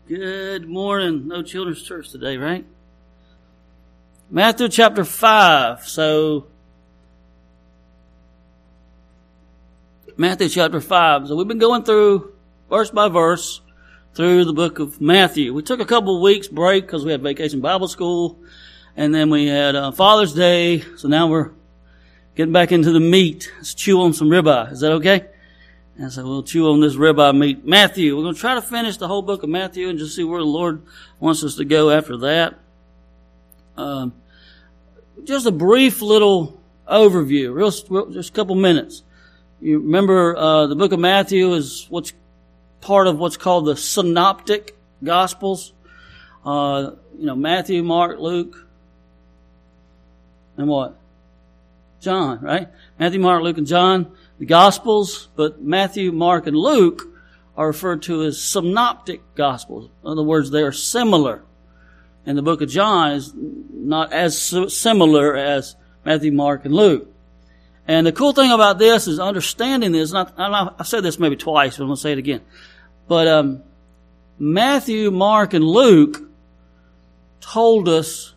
Good morning. No children's church today, right? Matthew chapter 5. Matthew chapter 5. So we've been going through verse by verse through the book of Matthew. We took a couple of weeks break because we had Vacation Bible School, and then we had Father's Day. So now we're getting back into the meat. Let's chew on some ribeye. Is that okay? And so we'll chew on this ribeye meat. Matthew. We're going to try to finish the whole book of Matthew and just see where the Lord wants us to go after that. Just a brief little overview, just a couple minutes. You remember the book of Matthew is what's part of what's called the Synoptic Gospels. Matthew, Mark, Luke, and what? John, right? Matthew, Mark, Luke, and John. The Gospels, but Matthew, Mark, and Luke are referred to as synoptic Gospels. In other words, they are similar. And the book of John is not as similar as Matthew, Mark, and Luke. And the cool thing about this is understanding this. I've said this maybe twice, but I'm going to say it again. But Matthew, Mark, and Luke told us,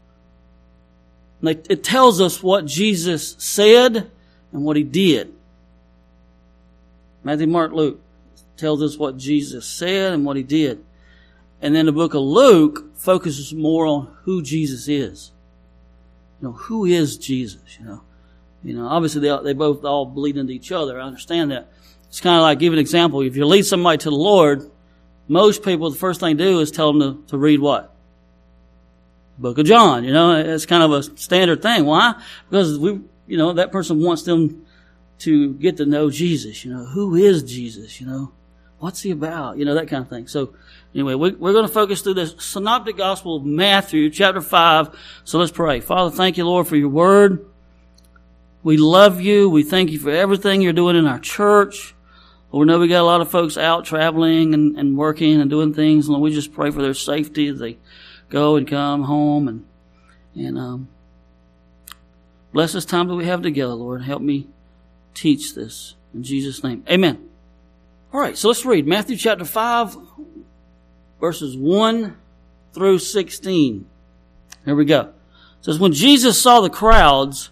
it tells us what Jesus said and what he did. Matthew, Mark, Luke tells us what Jesus said and what he did. And then the book of Luke focuses more on who Jesus is. Who is Jesus? Obviously they both all bleed into each other. I understand that. It's kind of like, give an example. If you lead somebody to the Lord, most people, the first thing to do is tell them to read what? Book of John. It's kind of a standard thing. Why? Because that person wants them to get to know Jesus. Who is Jesus? What's he about? That kind of thing. So anyway, we're going to focus through this synoptic gospel of Matthew chapter 5. So let's pray. Father, thank you, Lord, for your word. We love you. We thank you for everything you're doing in our church. Lord, we know we got a lot of folks out traveling and working and doing things. Lord, we just pray for their safety as they go and come home and bless this time that we have together, Lord. Help me teach this. In Jesus' name. Amen. All right, so let's read Matthew chapter 5, verses 1 through 16. Here we go. It says, when Jesus saw the crowds,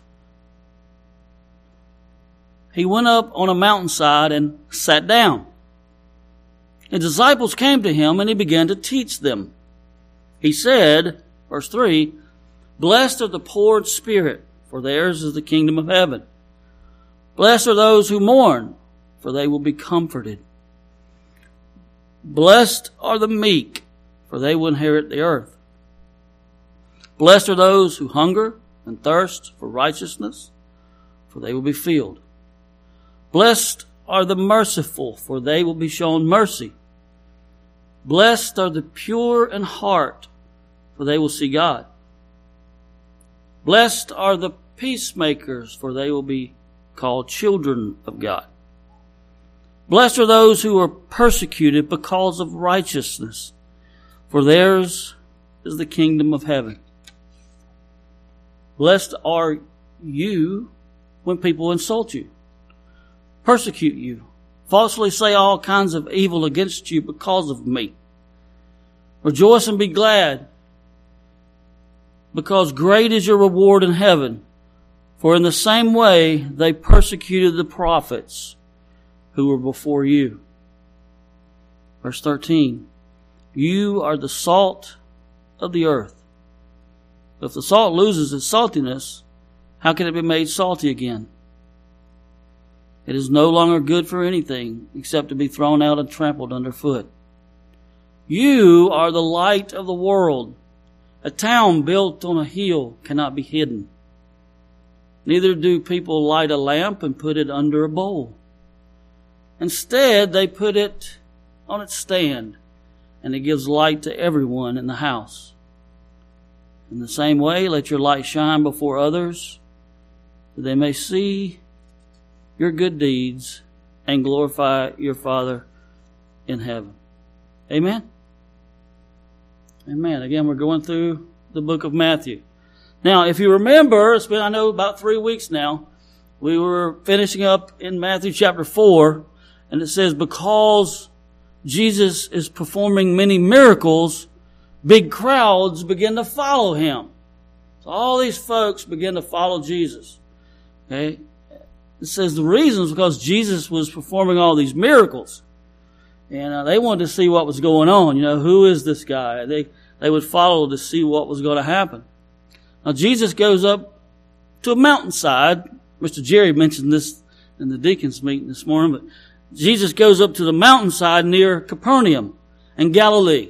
he went up on a mountainside and sat down. His disciples came to him, and he began to teach them. He said, verse 3, blessed are the poor in spirit, for theirs is the kingdom of heaven. Blessed are those who mourn, for they will be comforted. Blessed are the meek, for they will inherit the earth. Blessed are those who hunger and thirst for righteousness, for they will be filled. Blessed are the merciful, for they will be shown mercy. Blessed are the pure in heart, for they will see God. Blessed are the peacemakers, for they will be called children of God. Blessed are those who are persecuted because of righteousness, for theirs is the kingdom of heaven. Blessed are you when people insult you, persecute you, falsely say all kinds of evil against you because of me. Rejoice and be glad, because great is your reward in heaven. For in the same way they persecuted the prophets who were before you. Verse 13, you are the salt of the earth. If the salt loses its saltiness, how can it be made salty again? It is no longer good for anything except to be thrown out and trampled underfoot. You are the light of the world. A town built on a hill cannot be hidden. Neither do people light a lamp and put it under a bowl. Instead, they put it on its stand, and it gives light to everyone in the house. In the same way, let your light shine before others, that they may see your good deeds and glorify your Father in heaven. Amen? Amen. Again, we're going through the book of Matthew. Now, if you remember, it's been, about 3 weeks now, we were finishing up in Matthew chapter 4, and it says, because Jesus is performing many miracles, big crowds begin to follow him. So all these folks begin to follow Jesus. Okay? It says the reason is because Jesus was performing all these miracles. And they wanted to see what was going on. Who is this guy? They would follow to see what was going to happen. Now Jesus goes up to a mountainside. Mr. Jerry mentioned this in the deacons meeting this morning, but Jesus goes up to the mountainside near Capernaum in Galilee.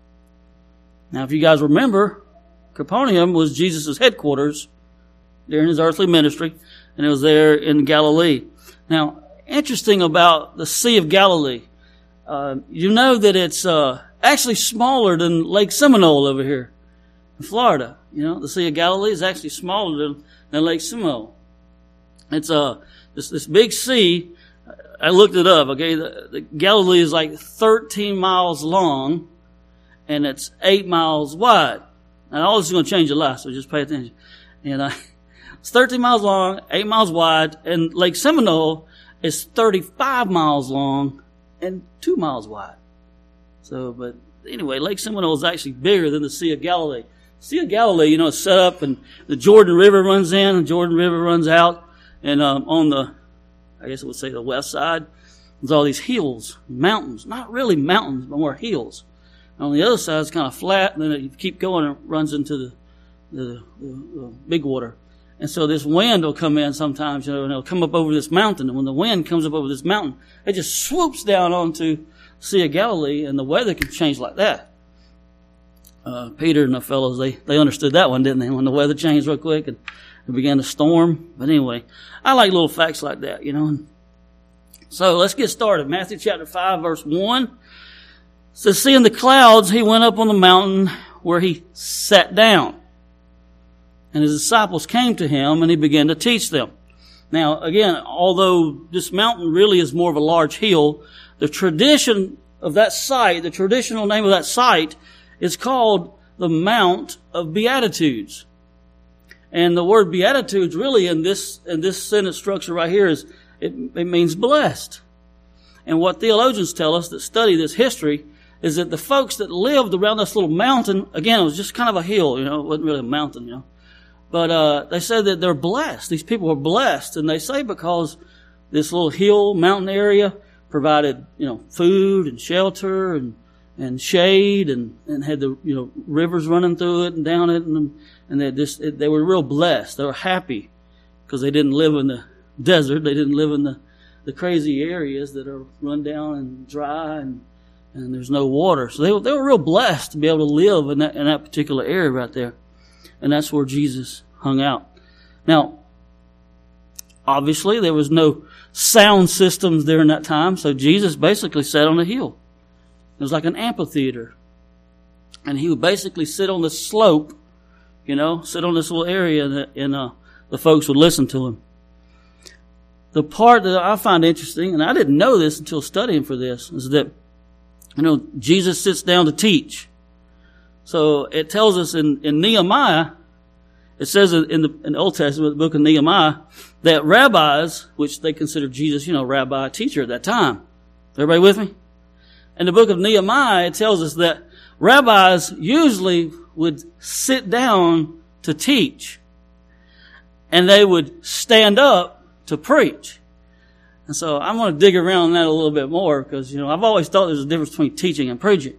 Now if you guys remember, Capernaum was Jesus' headquarters during his earthly ministry, and it was there in Galilee. Now, interesting about the Sea of Galilee, you know that it's actually smaller than Lake Seminole over here in Florida. The Sea of Galilee is actually smaller than Lake Seminole. It's this big sea. I looked it up. Okay, the Galilee is like 13 miles long, and it's 8 miles wide. Now all this is going to change your life, so just pay attention. And it's 13 miles long, 8 miles wide, and Lake Seminole is 35 miles long and 2 miles wide. So, but anyway, Lake Seminole is actually bigger than the Sea of Galilee. Sea of Galilee, is set up, and the Jordan River runs in, and Jordan River runs out, and on the, I guess it would say the west side, there's all these hills, mountains. Not really mountains, but more hills. And on the other side, it's kind of flat, and then you keep going, and it runs into the big water. And so this wind will come in sometimes, and it'll come up over this mountain. And when the wind comes up over this mountain, it just swoops down onto the Sea of Galilee, and the weather can change like that. Peter and the fellows, they understood that one, didn't they? When the weather changed real quick and it began to storm. But anyway, I like little facts like that, So let's get started. Matthew chapter 5, verse 1. It says, seeing the clouds, he went up on the mountain where he sat down. And his disciples came to him, and he began to teach them. Now, again, although this mountain really is more of a large hill, the tradition of that site, the traditional name of that site, is called the Mount of Beatitudes. And the word Beatitudes really in this sentence structure right here is, it means blessed. And what theologians tell us that study this history is that the folks that lived around this little mountain, again, it was just kind of a hill, it wasn't really a mountain, But they said that they're blessed. These people were blessed. And they say because this little hill mountain area provided, food and shelter and shade and had the, rivers running through it and down it. And they were real blessed. They were happy because they didn't live in the desert. They didn't live in the crazy areas that are run down and dry and there's no water. So they were real blessed to be able to live in that particular area right there. And that's where Jesus hung out. Now, obviously, there was no sound systems during that time, so Jesus basically sat on a hill. It was like an amphitheater. And he would basically sit on the slope, sit on this little area, and the folks would listen to him. The part that I find interesting, and I didn't know this until studying for this, is that, Jesus sits down to teach. So it tells us in Nehemiah, it says in the Old Testament, the book of Nehemiah, that rabbis, which they considered Jesus, rabbi, teacher at that time. Everybody with me? In the book of Nehemiah, it tells us that rabbis usually would sit down to teach, and they would stand up to preach. And so I'm going to dig around that a little bit more because, I've always thought there's a difference between teaching and preaching.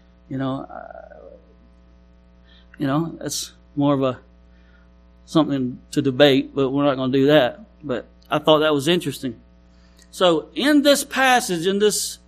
That's more of something to debate, but we're not going to do that. But I thought that was interesting. So in this passage, in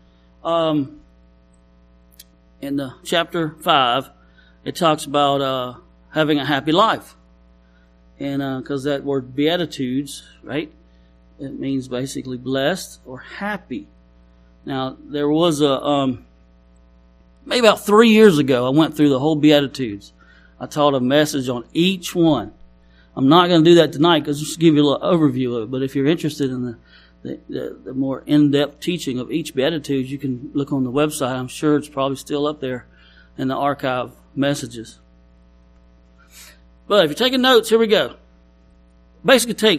the chapter 5, it talks about having a happy life. And because that word Beatitudes, right, it means basically blessed or happy. Now, there was maybe about 3 years ago, I went through the whole Beatitudes. I taught a message on each one. I'm not going to do that tonight because just to give you a little overview of it. But if you're interested in the more in-depth teaching of each Beatitudes, you can look on the website. I'm sure it's probably still up there in the archive messages. But if you're taking notes, here we go. Basically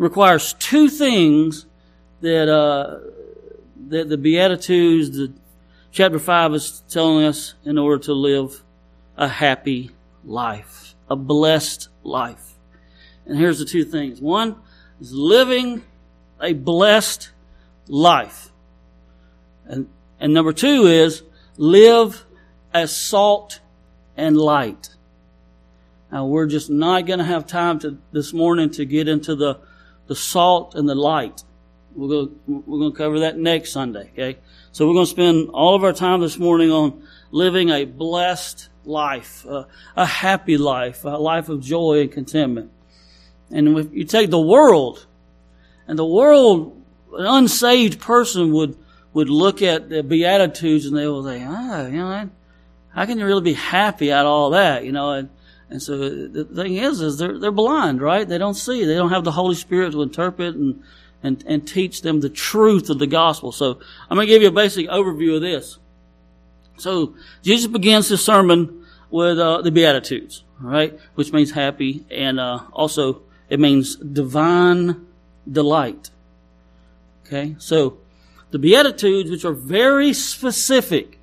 requires two things that the Beatitudes, chapter 5 is telling us in order to live a happy life, a blessed life. And here's the two things. One is living a blessed life. And number two is live as salt and light. Now, we're just not going to have time this morning to get into the salt and the light. We're going to cover that next Sunday, okay? So we're going to spend all of our time this morning on living a blessed life, a happy life, a life of joy and contentment. And if you take the world, an unsaved person would look at the Beatitudes and they will say, how can you really be happy out of all that, And so the thing is they're blind, right? They don't see. They don't have the Holy Spirit to interpret and teach them the truth of the gospel. So I'm going to give you a basic overview of this. So Jesus begins his sermon with the Beatitudes, all right, which means happy, and also it means divine delight. Okay, so the Beatitudes, which are very specific.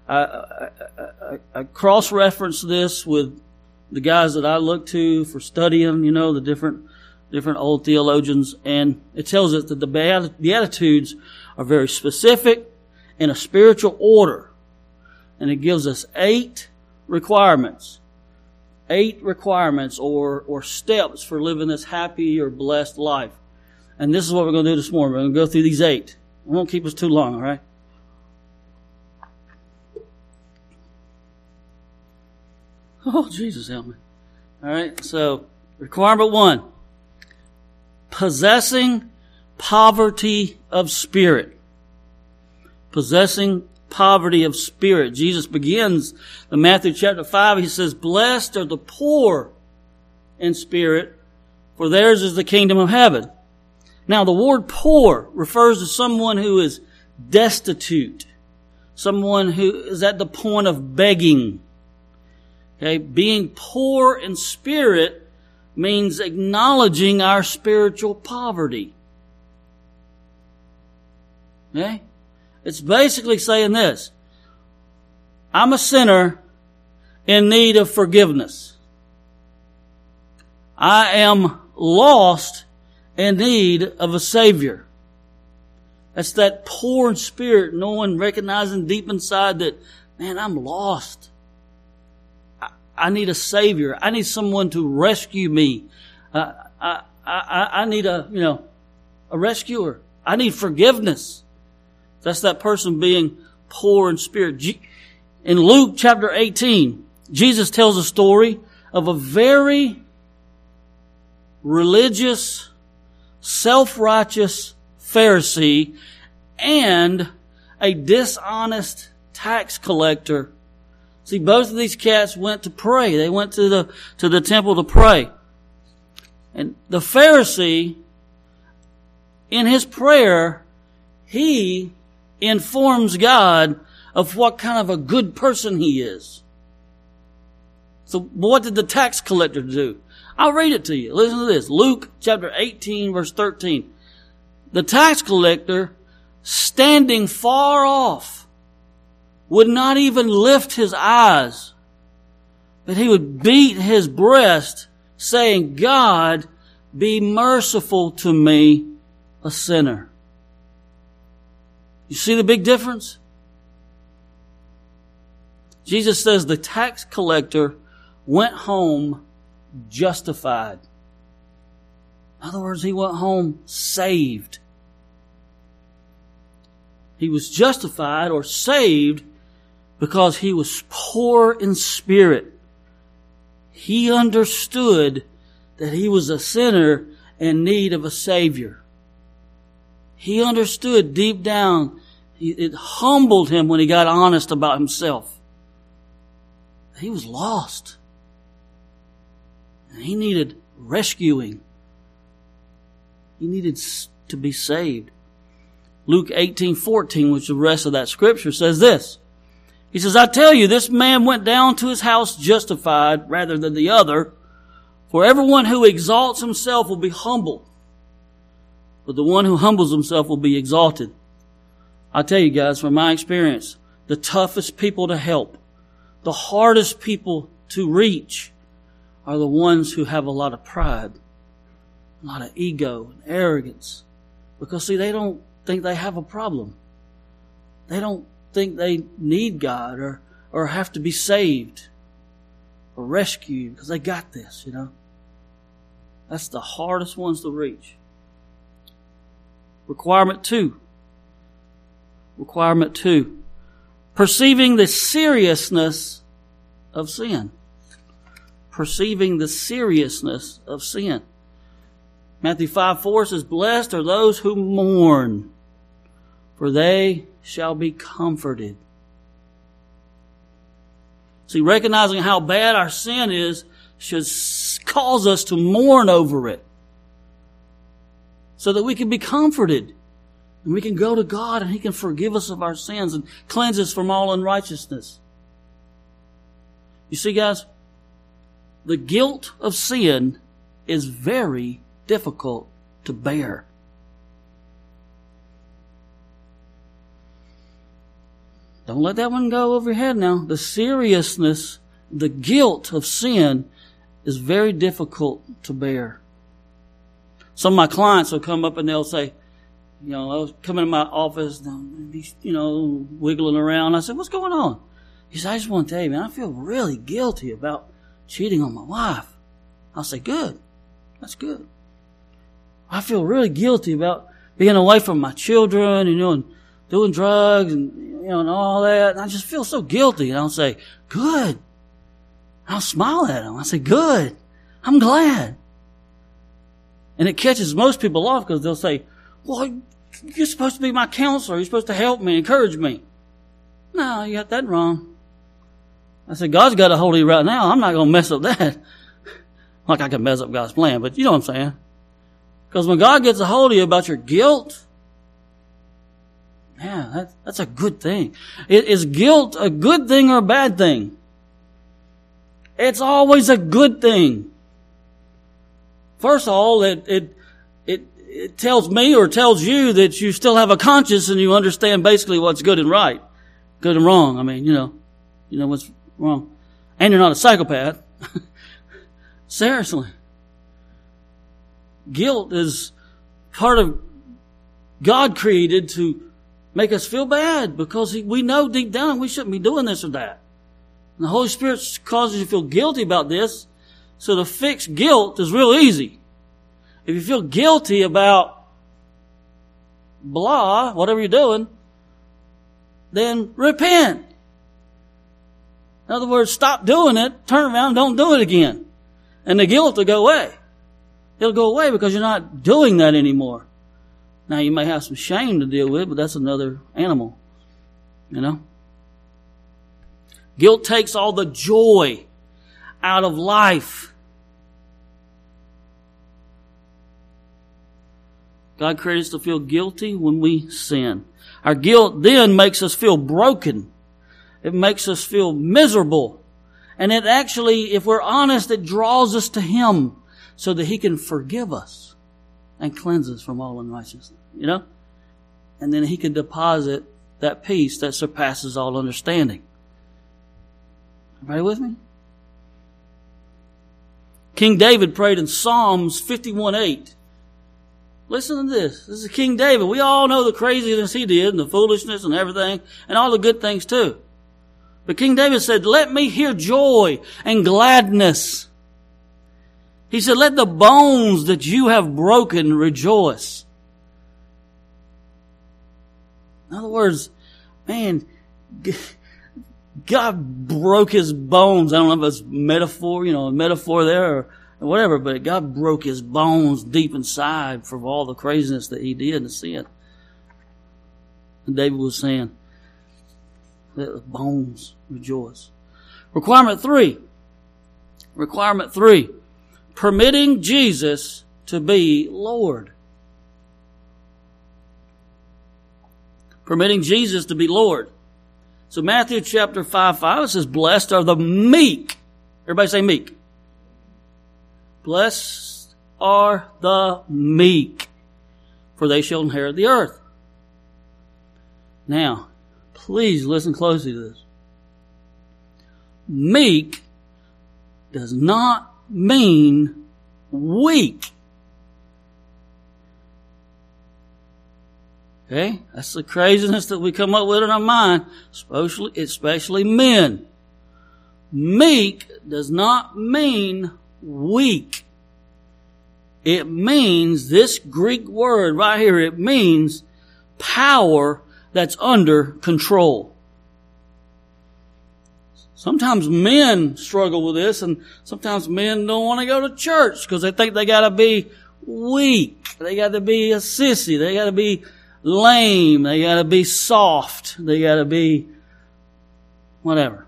I cross-referenced this with the guys that I look to for studying, the different old theologians, and it tells us that the Beatitudes are very specific in a spiritual order, and it gives us 8 requirements or steps for living this happy or blessed life. And this is what we're going to do this morning. We're going to go through these 8. We won't keep us too long, all right? Oh, Jesus, help me. All right, so requirement 1, possessing poverty of spirit. Possessing poverty of spirit. Jesus begins in Matthew chapter 5. He says, blessed are the poor in spirit, for theirs is the kingdom of heaven. Now, the word poor refers to someone who is destitute, someone who is at the point of begging. Okay, being poor in spirit means acknowledging our spiritual poverty. Okay? It's basically saying this: I'm a sinner in need of forgiveness. I am lost in need of a Savior. That's that poor in spirit, knowing, recognizing deep inside that, man, I'm lost. I need a Savior. I need someone to rescue me. I need a rescuer. I need forgiveness. That's that person being poor in spirit. In Luke chapter 18, Jesus tells a story of a very religious, self-righteous Pharisee and a dishonest tax collector. See, both of these cats went to pray. They went to the temple to pray. And the Pharisee, in his prayer, he informs God of what kind of a good person he is. So what did the tax collector do? I'll read it to you. Listen to this. Luke chapter 18, verse 13. The tax collector, standing far off, would not even lift his eyes, but he would beat his breast, saying, God, be merciful to me, a sinner. You see the big difference? Jesus says the tax collector went home justified. In other words, he went home saved. He was justified or saved because he was poor in spirit. He understood that he was a sinner in need of a Savior. He understood deep down. It humbled him when he got honest about himself. He was lost. And he needed rescuing. He needed to be saved. Luke 18:14, which is the rest of that scripture, says this. He says, I tell you, this man went down to his house justified rather than the other. For everyone who exalts himself will be humbled, but the one who humbles himself will be exalted. I tell you guys, from my experience, the toughest people to help, the hardest people to reach are the ones who have a lot of pride, a lot of ego and arrogance. Because see, they don't think they have a problem. They don't think they need God or have to be saved or rescued because they got this, you know. That's the hardest ones to reach. Requirement 2. Requirement 2. Perceiving the seriousness of sin. Perceiving the seriousness of sin. Matthew 5:4 says, "Blessed are those who mourn, for they shall be comforted." See, recognizing how bad our sin is should cause us to mourn over it, so that we can be comforted. And we can go to God and He can forgive us of our sins and cleanse us from all unrighteousness. You see, guys, the guilt of sin is very difficult to bear. Don't let that one go over your head now. The seriousness, the guilt of sin is very difficult to bear. Some of my clients will come up and they'll say, you know, I was coming to my office, and he's, you know, wiggling around. I said, "What's going on?" He said, "I just want to tell you, man, I feel really guilty about cheating on my wife." I'll say, "Good. That's good. I feel really guilty about being away from my children, you know, and doing drugs and, you know, and all that. And I just feel so guilty." And I'll say, "Good." I'll smile at him. I say, "Good. I'm glad." And it catches most people off because they'll say, "Well, you're supposed to be my counselor. You're supposed to help me, encourage me." No, you got that wrong. I said, God's got a hold of you right now. I'm not going to mess up that. Like I can mess up God's plan, but you know what I'm saying. Because when God gets a hold of you about your guilt, yeah, that's a good thing. Is guilt a good thing or a bad thing? It's always a good thing. First of all, it tells me or tells you that you still have a conscience and you understand basically what's good and right. Good and wrong. I mean, you know what's wrong. And you're not a psychopath. Seriously. Guilt is part of God created to make us feel bad because we know deep down we shouldn't be doing this or that. And the Holy Spirit causes you to feel guilty about this. So to fix guilt is real easy. If you feel guilty about blah, whatever you're doing, then repent. In other words, stop doing it, turn around, don't do it again. And the guilt will go away. It'll go away because you're not doing that anymore. Now you may have some shame to deal with, but that's another animal. You know? Guilt takes all the joy out of life. God created us to feel guilty when we sin. Our guilt then makes us feel broken. It makes us feel miserable. And it actually, if we're honest, it draws us to Him so that He can forgive us and cleanse us from all unrighteousness. You know? And then He can deposit that peace that surpasses all understanding. Everybody with me? King David prayed in Psalms 51:8. Listen to this. This is King David. We all know the craziness he did and the foolishness and everything and all the good things too. But King David said, "Let me hear joy and gladness." He said, "Let the bones that you have broken rejoice." In other words, man, God broke His bones. I don't know if it's metaphor, a metaphor there or whatever, but God broke His bones deep inside for all the craziness that He did and sin. And David was saying, let the bones rejoice. Requirement 3. Permitting Jesus to be Lord. Permitting Jesus to be Lord. So Matthew chapter 5:5, it says, "Blessed are the meek." Everybody say meek. Blessed are the meek, for they shall inherit the earth. Now, Please listen closely to this. Meek does not mean weak. Okay? That's the craziness that we come up with in our mind, especially men. Meek does not mean weak. It means, this Greek word right here, it means power that's under control. Sometimes men struggle with this, and sometimes men don't want to go to church because they think they gotta be weak. They gotta be a sissy. They gotta be lame. They gotta be soft. They gotta be whatever.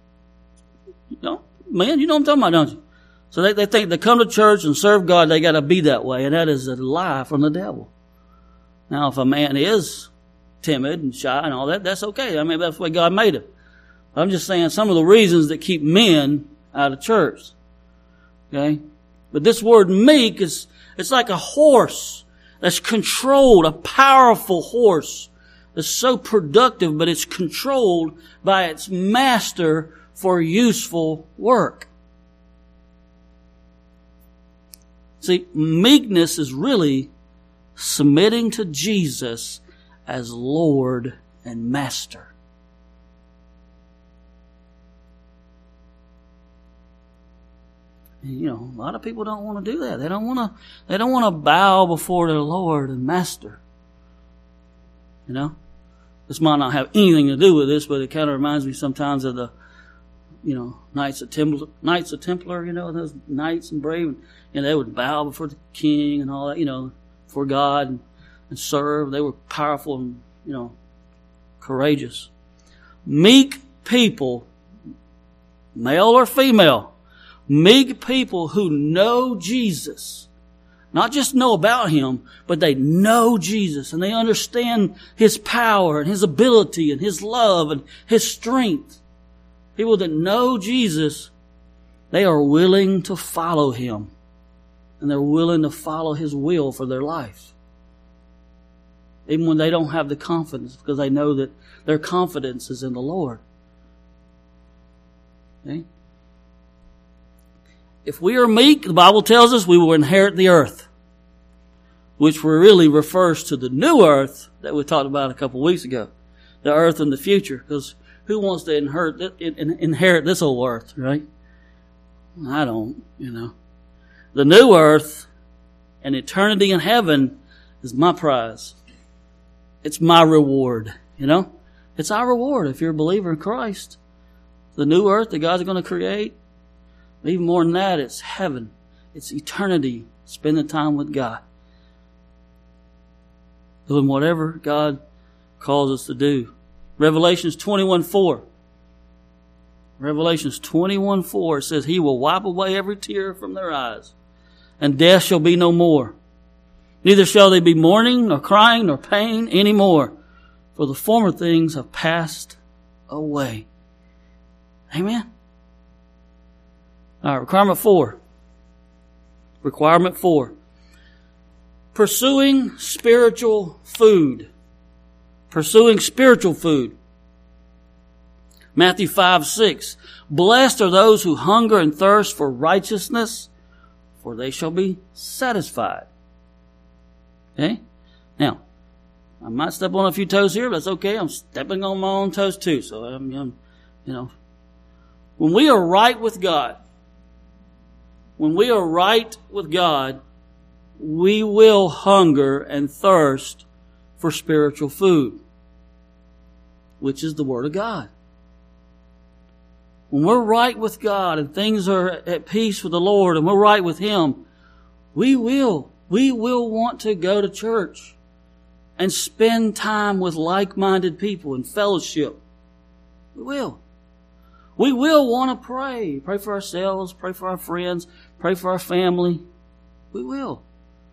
Man, you know what I'm talking about, don't you? So they think they come to church and serve God, they gotta be that way, and that is a lie from the devil. Now, if a man is timid and shy and all that, that's okay. I mean, that's the way God made him. I'm just saying some of the reasons that keep men out of church. Okay? But this word meek it's like a horse that's controlled, a powerful horse that's so productive, but it's controlled by its master for useful work. See, meekness is really submitting to Jesus as Lord and Master. You know, a lot of people don't want to do that. They don't want to bow before their Lord and Master. You know? This might not have anything to do with this, but it kind of reminds me sometimes of the, you know, Knights of Templar, you know, those knights and brave, and they would bow before the king and all that, you know, for God and serve. They were powerful and, you know, courageous. Meek people, male or female, meek people who know Jesus, not just know about Him, but they know Jesus and they understand His power and His ability and His love and His strength. People that know Jesus, they are willing to follow Him and they're willing to follow His will for their life. Even when they don't have the confidence, because they know that their confidence is in the Lord. Okay? If we are meek, the Bible tells us we will inherit the earth, which really refers to the new earth that we talked about a couple of weeks ago. The earth in the future, because who wants to inherit this old earth, right? I don't, you know. The new earth and eternity in heaven is my prize. It's my reward, you know. It's our reward if you're a believer in Christ. The new earth that God's going to create. Even more than that, it's heaven. It's eternity. Spending time with God. Doing whatever God calls us to do. Revelations 21:4. Revelations 21:4 says, He will wipe away every tear from their eyes, and death shall be no more. Neither shall they be mourning, nor crying, nor pain any more, for the former things have passed away. Amen? All right, requirement 4. Requirement 4. Pursuing spiritual food. Pursuing spiritual food. Matthew 5:6. Blessed are those who hunger and thirst for righteousness, for they shall be satisfied. Okay? Now, I might step on a few toes here, but that's okay. I'm stepping on my own toes too. So I'm you know, when we are right with God, we will hunger and thirst for spiritual food, which is the Word of God. When we're right with God and things are at peace with the Lord and we're right with Him, we will want to go to church and spend time with like-minded people in fellowship. We will. We will want to pray. Pray for ourselves, pray for our friends, pray for our family. We will.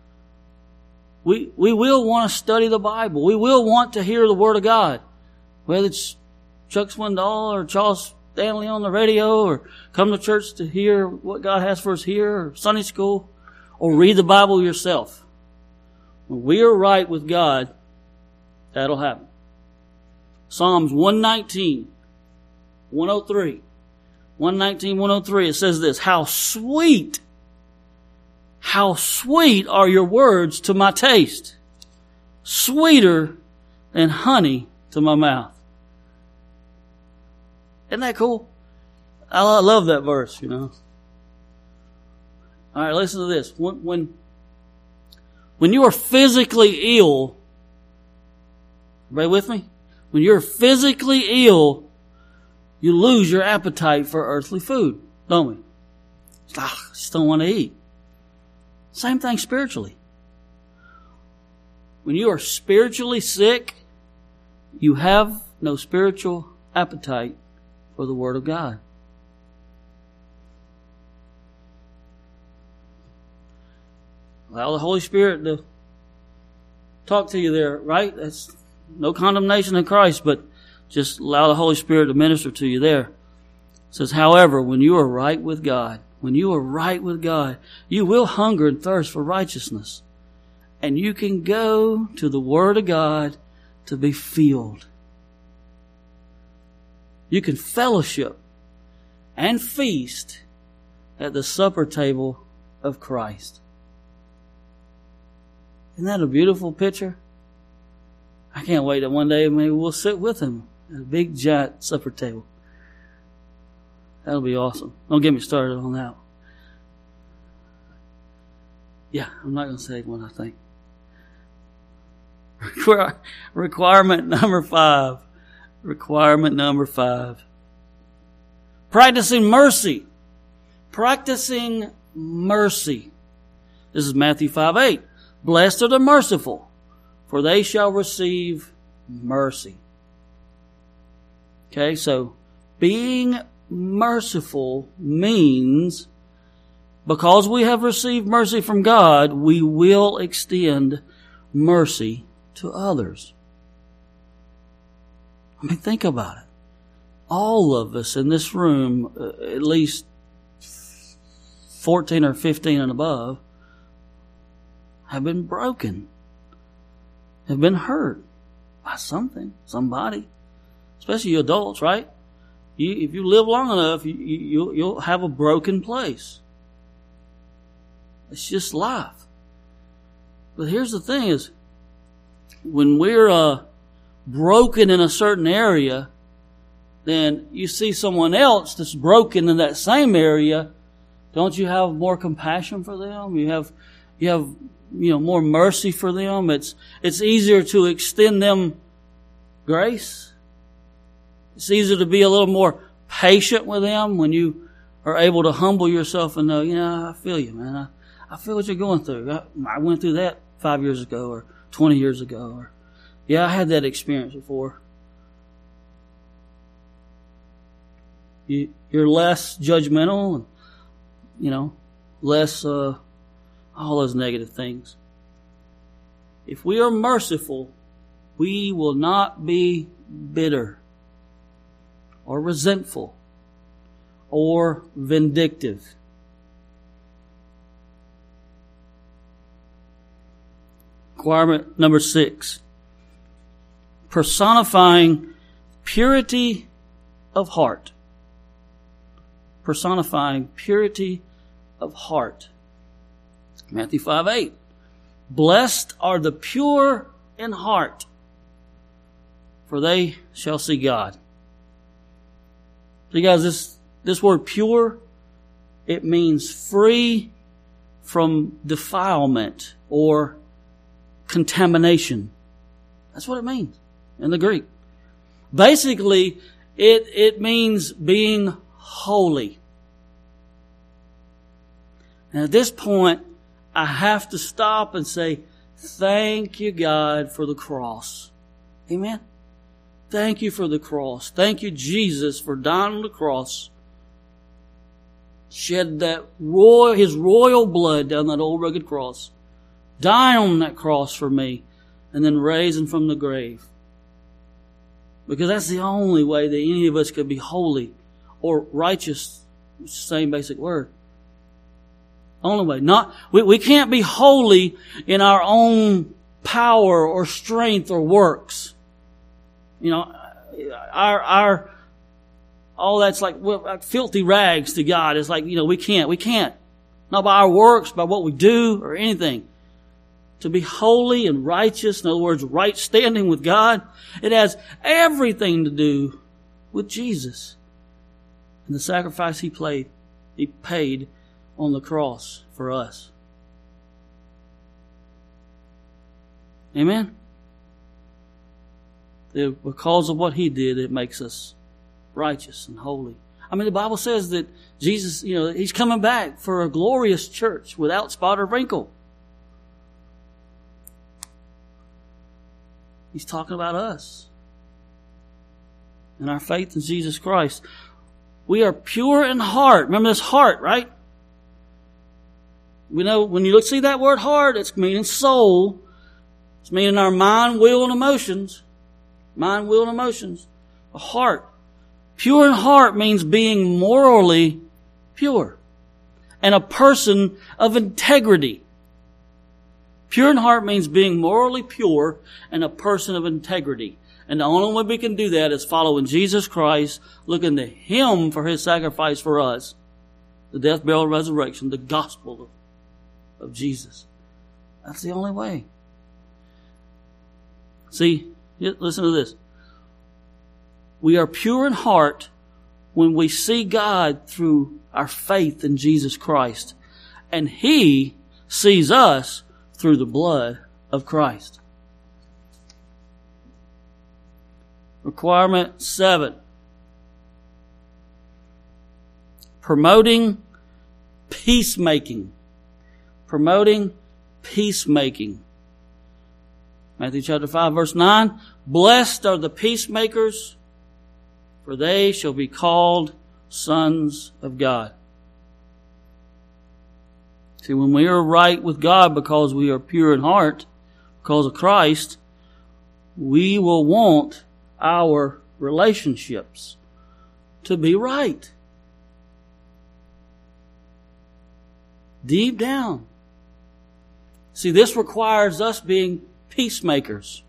We will want to study the Bible. We will want to hear the Word of God. Whether it's Chuck Swindoll or Charles Stanley on the radio, or come to church to hear what God has for us here, or Sunday school, or read the Bible yourself. When we are right with God, that'll happen. Psalms 119, 103. 119, 103, it says this, how sweet are your words to my taste, sweeter than honey to my mouth. Isn't that cool? I love that verse, you know. All right, listen to this. When you are physically ill, everybody with me? When you're physically ill, you lose your appetite for earthly food, don't we? I just don't want to eat. Same thing spiritually. When you are spiritually sick, you have no spiritual appetite for the Word of God. Allow the Holy Spirit to talk to you there, right? That's no condemnation in Christ, but just allow the Holy Spirit to minister to you there. It says, however, when you are right with God, you will hunger and thirst for righteousness. And you can go to the Word of God to be filled. You can fellowship and feast at the supper table of Christ. Isn't that a beautiful picture? I can't wait that one day maybe we'll sit with Him at a big giant supper table. That'll be awesome. Don't get me started on that. Yeah, I'm not going to say what I think. Requirement number 5. Requirement number 5. Practicing mercy. Practicing mercy. This is Matthew 5:8. Blessed are the merciful, for they shall receive mercy. Okay, so being merciful means because we have received mercy from God, we will extend mercy to others. I mean, think about it. All of us in this room, at least 14 or 15 and above, have been broken, have been hurt by something, somebody. Especially you adults, right? If you live long enough, you'll have a broken place. It's just life. But here's the thing is, when we're broken in a certain area, then you see someone else that's broken in that same area, don't you have more compassion for them? You have more mercy for them. It's easier to extend them grace. It's easier to be a little more patient with them when you are able to humble yourself and know, I feel you, man. I feel what you're going through. I went through that 5 years ago or 20 years ago. Or, I had that experience before. You're less judgmental and, less all those negative things. If we are merciful, we will not be bitter or resentful or vindictive. Requirement number 6. Personifying purity of heart. Personifying purity of heart. Matthew 5:8. Blessed are the pure in heart, for they shall see God. So you guys, this word pure, it means free from defilement or contamination. That's what it means in the Greek. Basically, it means being holy. And at this point, I have to stop and say, thank you, God, for the cross. Amen? Thank you for the cross. Thank you, Jesus, for dying on the cross. Shed that His royal blood down that old rugged cross. Dying on that cross for me. And then rising from the grave. Because that's the only way that any of us could be holy or righteous. It's the same basic word. Only way. We can't be holy in our own power or strength or works. all that's like filthy rags to God. It's like, we can't. Not by our works, by what we do or anything. To be holy and righteous, in other words, right standing with God, it has everything to do with Jesus and the sacrifice He paid on the cross for us. Amen? Because of what He did, it makes us righteous and holy. I mean, the Bible says that Jesus, He's coming back for a glorious church without spot or wrinkle. He's talking about us and our faith in Jesus Christ. We are pure in heart. Remember this heart, right? We know when you see that word heart, it's meaning soul. It's meaning our mind, will, and emotions. Mind, will, and emotions. A heart. Pure in heart means being morally pure and a person of integrity. Pure in heart means being morally pure and a person of integrity. And the only way we can do that is following Jesus Christ, looking to Him for His sacrifice for us, the death, burial, and resurrection, the gospel of Jesus. That's the only way. See, listen to this. We are pure in heart when we see God through our faith in Jesus Christ. And He sees us through the blood of Christ. Requirement 7. Promoting peacemaking. Promoting peacemaking. Matthew chapter 5 verse 9. Blessed are the peacemakers, for they shall be called sons of God. See, when we are right with God because we are pure in heart, because of Christ, we will want our relationships to be right. Deep down. See, this requires us being peacemakers.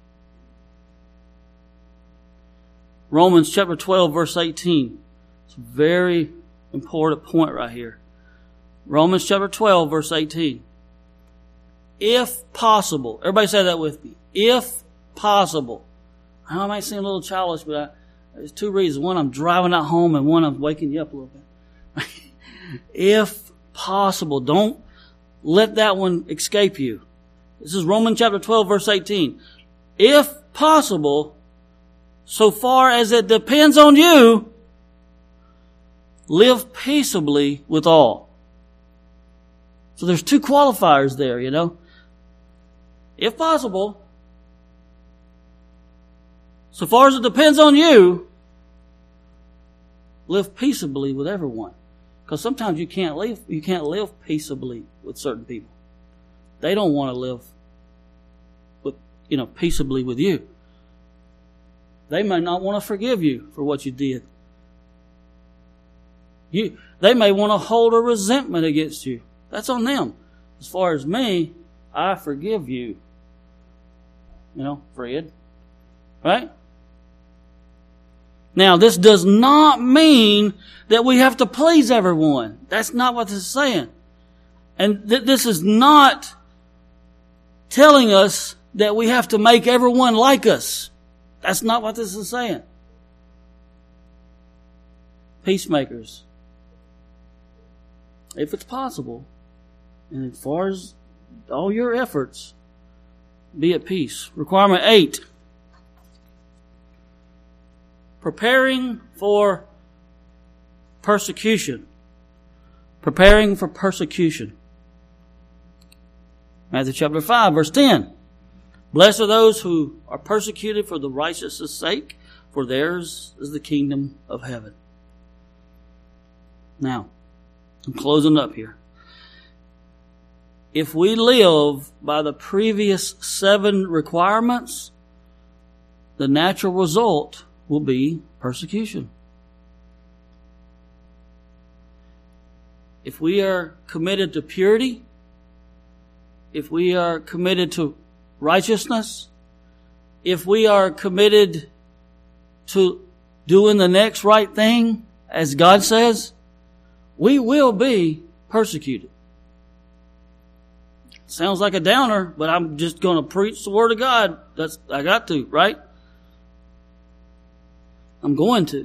Romans chapter 12 verse 18. It's a very important point right here. Romans chapter 12 verse 18. If possible. Everybody say that with me. If possible. I know I might seem a little childish, but there's two reasons. One, I'm driving out home, and one, I'm waking you up a little bit. If possible. Don't let that one escape you. This is Romans chapter 12 verse 18. If possible, so far as it depends on you, live peaceably with all. So there's two qualifiers there, If possible, so far as it depends on you, live peaceably with everyone. Because sometimes you can't live peaceably with certain people. They don't want to live peaceably with you. They may not want to forgive you for what you did. They may want to hold a resentment against you. That's on them. As far as me, I forgive you. Fred. Right? Now, this does not mean that we have to please everyone. That's not what this is saying. And this is not telling us that we have to make everyone like us. That's not what this is saying. Peacemakers. If it's possible, and as far as all your efforts, be at peace. Requirement 8. Preparing for persecution. Preparing for persecution. Matthew chapter 5 verse 10. Blessed are those who are persecuted for the righteousness' sake, for theirs is the kingdom of heaven. Now, I'm closing up here. If we live by the previous 7 requirements, the natural result will be persecution. If we are committed to purity, if we are committed to righteousness, if we are committed to doing the next right thing, as God says, we will be persecuted. Sounds like a downer, but I'm just going to preach the Word of God. I got to, right? I'm going to.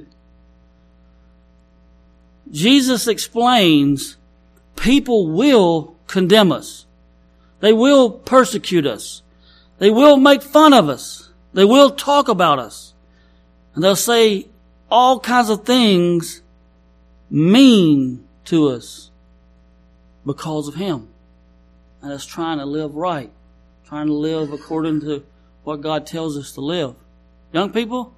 Jesus explains people will condemn us. They will persecute us. They will make fun of us. They will talk about us. And they'll say all kinds of things mean to us because of Him. And us trying to live right. Trying to live according to what God tells us to live. Young people?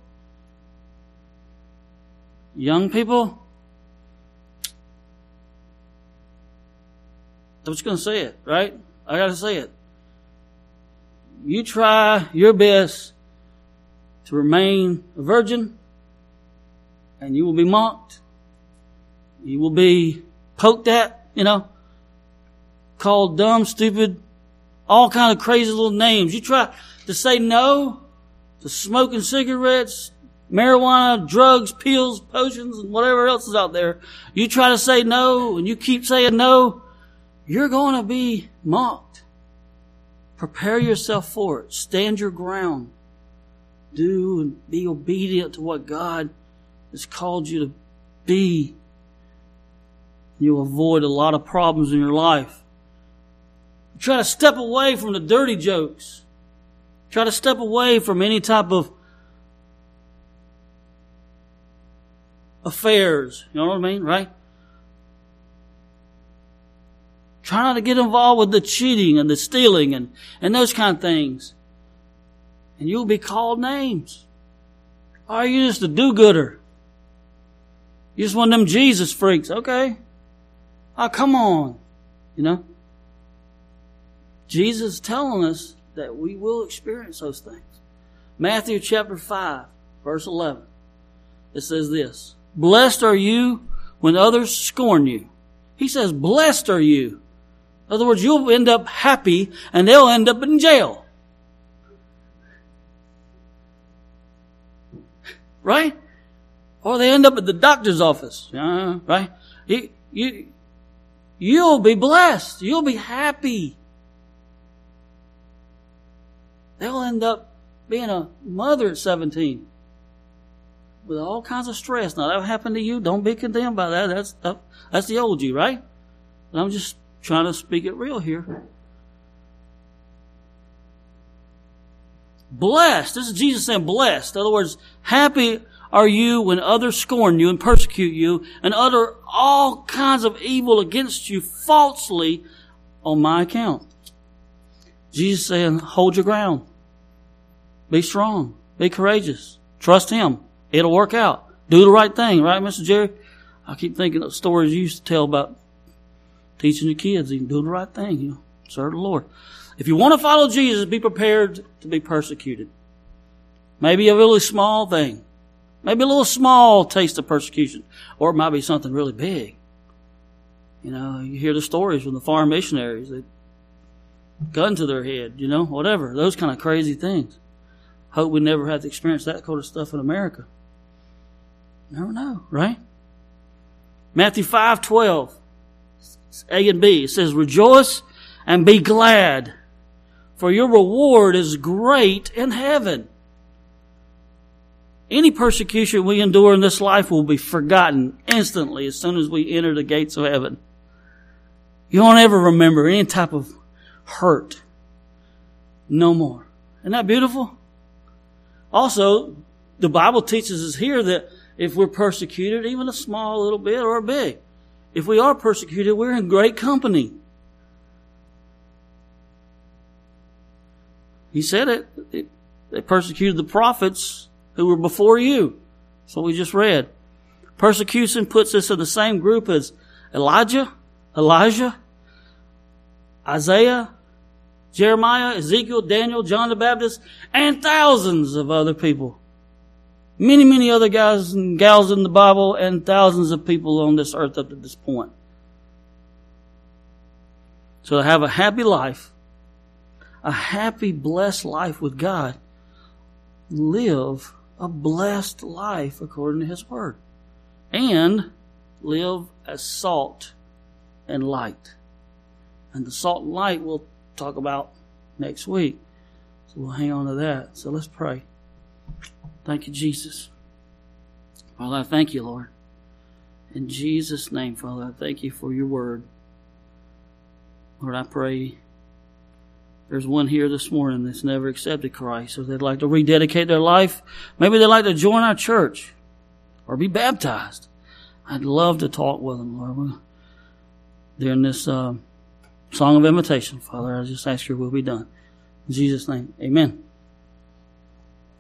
Young people? I'm just going to say it, right? I got to say it. You try your best to remain a virgin, and you will be mocked. You will be poked at, called dumb, stupid, all kind of crazy little names. You try to say no to smoking cigarettes, marijuana, drugs, pills, potions, and whatever else is out there. You try to say no, and you keep saying no, you're going to be mocked. Prepare yourself for it. Stand your ground. Do and be obedient to what God has called you to be. You'll avoid a lot of problems in your life. Try to step away from the dirty jokes. Try to step away from any type of affairs. You know what I mean, right? Try not to get involved with the cheating and the stealing and those kind of things. And you'll be called names. Or you just a do-gooder. You just one of them Jesus freaks. Okay. Oh, come on. Jesus is telling us that we will experience those things. Matthew chapter 5, verse 11. It says this. Blessed are you when others scorn you. He says, blessed are you. In other words, you'll end up happy and they'll end up in jail. Right? Or they end up at the doctor's office. Right? You'll be blessed. You'll be happy. They'll end up being a mother at 17 with all kinds of stress. Now, that happened to you. Don't be condemned by that. That's the old you, right? And I'm just trying to speak it real here. Blessed. This is Jesus saying blessed. In other words, happy are you when others scorn you and persecute you and utter all kinds of evil against you falsely on my account. Jesus saying, hold your ground. Be strong. Be courageous. Trust Him. It'll work out. Do the right thing. Right, Mr. Jerry? I keep thinking of stories you used to tell about teaching your kids. You can do the right thing. Serve the Lord. If you want to follow Jesus, be prepared to be persecuted. Maybe a really small thing. Maybe a little small taste of persecution. Or it might be something really big. You hear the stories from the foreign missionaries. They gun to their head, whatever. Those kind of crazy things. Hope we never have to experience that kind of stuff in America. Never know, right? Matthew 5:12, A and B. It says, rejoice and be glad, for your reward is great in heaven. Any persecution we endure in this life will be forgotten instantly as soon as we enter the gates of heaven. You won't ever remember any type of hurt. No more. Isn't that beautiful? Also, the Bible teaches us here that if we're persecuted, even a small little bit or a big, if we are persecuted, we're in great company. He said it. They persecuted the prophets who were before you. That's what we just read. Persecution puts us in the same group as Elijah, Isaiah, Jeremiah, Ezekiel, Daniel, John the Baptist, and thousands of other people. Many, many other guys and gals in the Bible and thousands of people on this earth up to this point. So to have a happy life, a happy, blessed life with God, live a blessed life according to His Word. And live as salt and light. And the salt and light we'll talk about next week. So we'll hang on to that. So let's pray. Thank you, Jesus. Father, I thank you, Lord. In Jesus' name, Father, I thank you for your word. Lord, I pray there's one here this morning that's never accepted Christ, or they'd like to rededicate their life. Maybe they'd like to join our church or be baptized. I'd love to talk with them, Lord. During this song of invitation, Father, I just ask your will be done. In Jesus' name, amen.